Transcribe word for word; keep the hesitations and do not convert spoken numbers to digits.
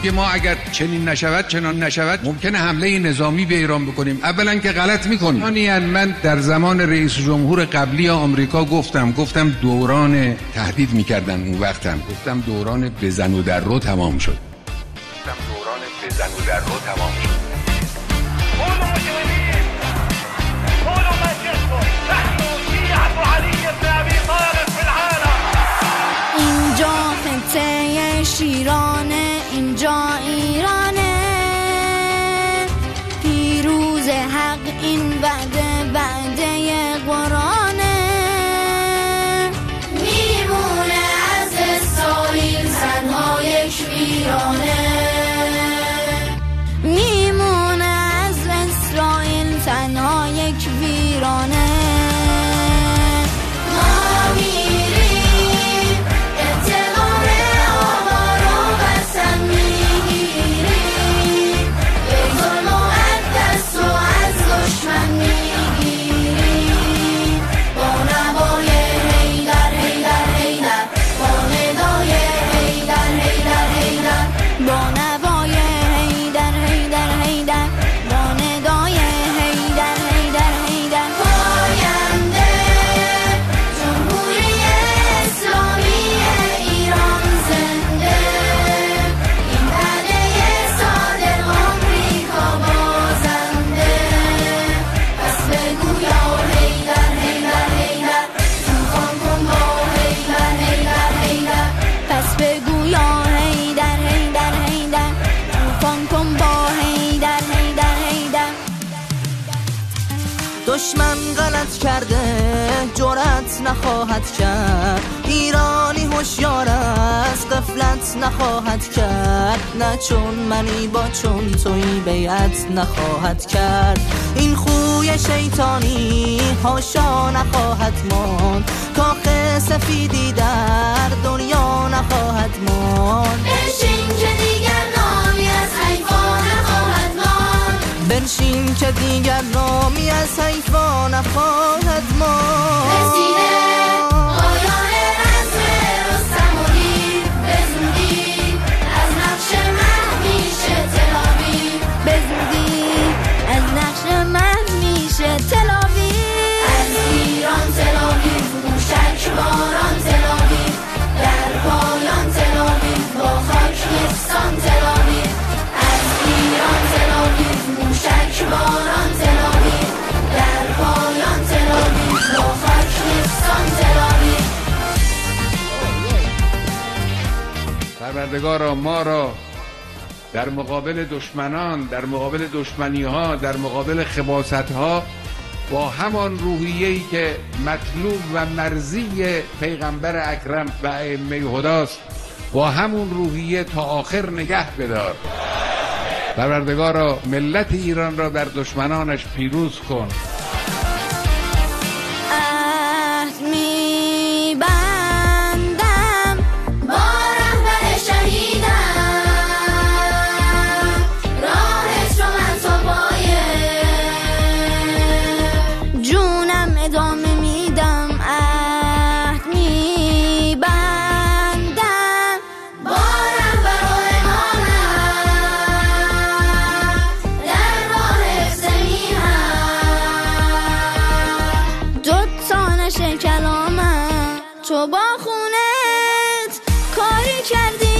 که ما اگر چنین نشود چنان نشود ممکنه حمله نظامی به ایران بکنیم. اولا که غلط میکنیم. ثانیاً من در زمان رئیس جمهور قبلی آمریکا گفتم گفتم دوران تهدید میکردن اون وقتم گفتم دوران بزن و در رو تمام شد. گفتم دوران بزن و در رو تمام شد. اینجا خطه شیرانه، اینجا ایرانه، پیروز حق این وعده وعده قرآنه. میمونه از اسرائیل تنها یک ویرانه، میمونه از اسرائیل تنها یک ویرانه. دشمن غلط کرده جرأت نخواهد کرد، ایرانی هوشیار است غفلت نخواهد کرد. نه چون منی با چون تویی بیعت نخواهد کرد. این خوی شیطانی هاشا نخواهد ماند، کاخ سفیدی در دنیا نخواهد ماند. بنشین که دیگر نامی از حیفا نخواهد ماند، بنشین که دیگر نامی از حیفا نخواهد ماند. رسیده پایان رسم رستم و دیر، به زودی از نقش مه میشه تل آویو، به زودی از نقش مه میشه تل آویو. از ایران تل آویو موشک باران تل آویو، در پایان تل آویو با خاک یکسان تل آویو. از ایران تل آویو موشک باران تل آویو، در پایان تل آویو با خاک یکسان تل آویو. پروردگارا ما را در مقابل دشمنان، در مقابل دشمنی ها، در مقابل خباثت ها با همان روحیه‌ای که مطلوب و مرضی پیغمبر اکرم و ائمه هداست با همون روحیه تا آخر نگه بدار. پروردگارا ملت ایران را در دشمنانش پیروز کن. عهد می‌بندم با رهبر شهیدم، راهش رو من تو باید جونم ادامه میدم. عهد می‌بندم با رهبر و امامم، در راه حفظ میهم دو تا نشه کلامم. تو با خونت کاری کردی